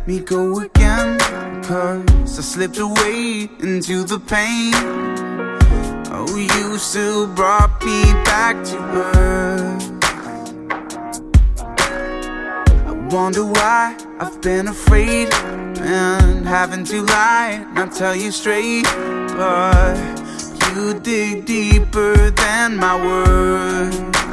me go again, 'cause I slipped away into the pain. Oh, you still brought me back to earth. I wonder why I've been afraid and having to lie, not tell you straight. But you dig deeper than my words.